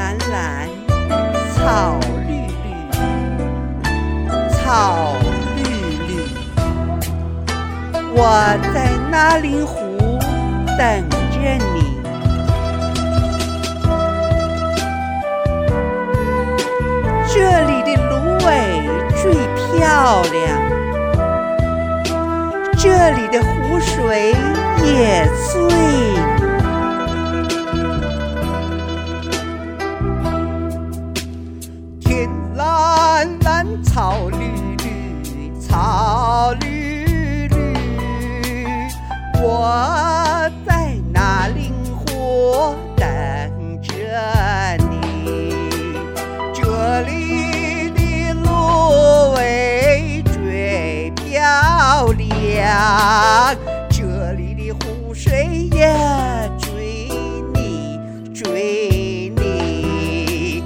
蓝蓝，草绿绿，草绿绿。我在那灵湖等着你。这里的芦苇最漂亮，这里的湖水也最天蓝蓝，草绿绿，草绿绿。我在那灵湖等着你，这里的芦苇最漂亮，这里的湖水也追你追你。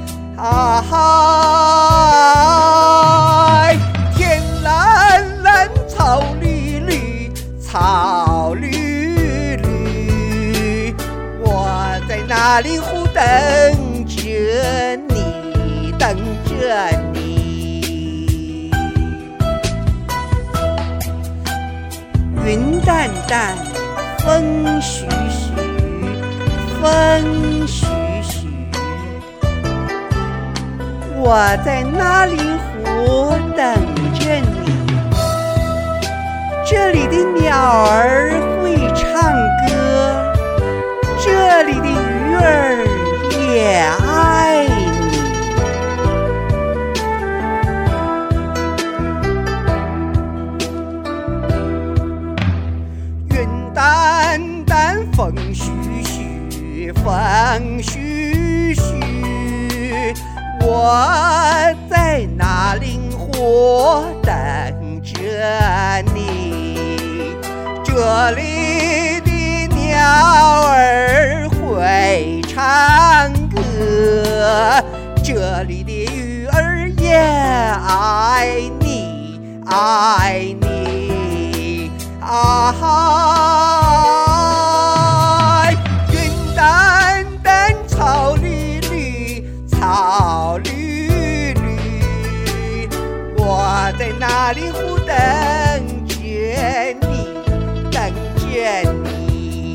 天蓝蓝，草绿绿，草绿绿。我在那灵湖等着你，等着你。云淡淡，风徐徐，风徐徐。我在那灵湖等着你，这里的鸟儿会唱歌，这里的鱼儿也爱你。云淡淡，风徐徐，风徐徐。我在那灵湖等着你，这里的鸟儿会唱歌，这里的鱼儿也爱你爱你。云淡淡，草绿绿，草绿绿。我在那灵湖等着你，等着你。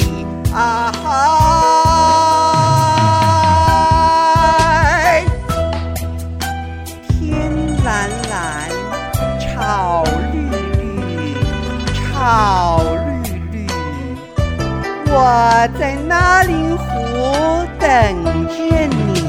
天蓝蓝，草绿绿，草绿绿。我在那灵湖等着你，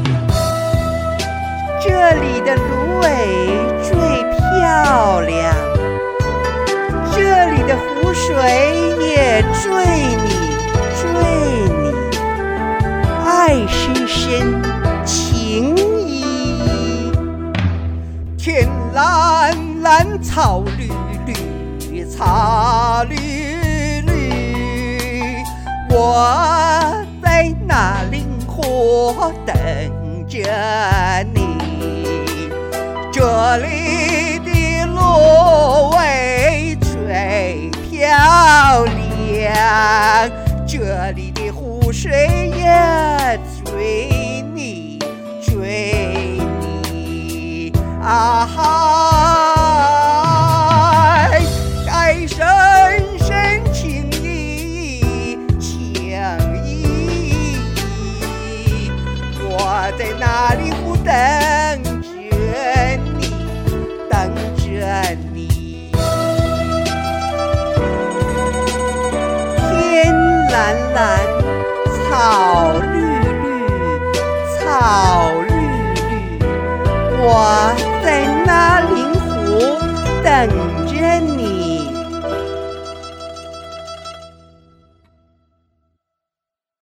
这里的芦苇最漂亮，这里的湖水也追你追你。爱深深，情依依。天蓝蓝，草绿绿，草绿绿。我在那灵湖等着你，这里的芦苇最漂亮，这里的湖水也追你追你。爱深深，情依依，情依依。我在那灵湖等